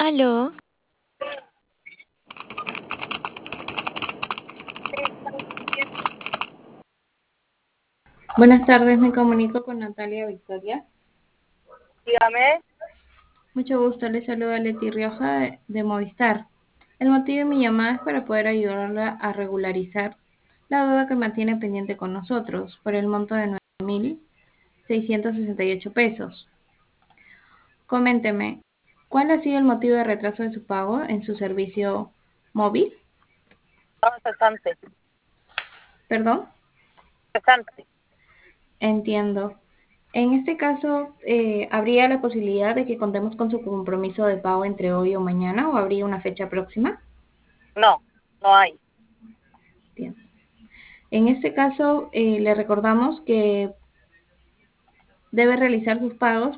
Aló, Buenas tardes, me comunico con Natalia Victoria. Dígame. Mucho gusto, les saluda Leti Rioja de Movistar. El motivo de mi llamada es para poder ayudarla a regularizar la deuda que mantiene pendiente con nosotros por el monto de 9.668 pesos. Coménteme, ¿cuál ha sido el motivo de retraso de su pago en su servicio móvil? No, cesante. ¿Perdón? Cesante. Entiendo. En este caso, ¿habría la posibilidad de que contemos con su compromiso de pago entre hoy o mañana o habría una fecha próxima? No, no hay. Bien. En este caso, le recordamos que debe realizar sus pagos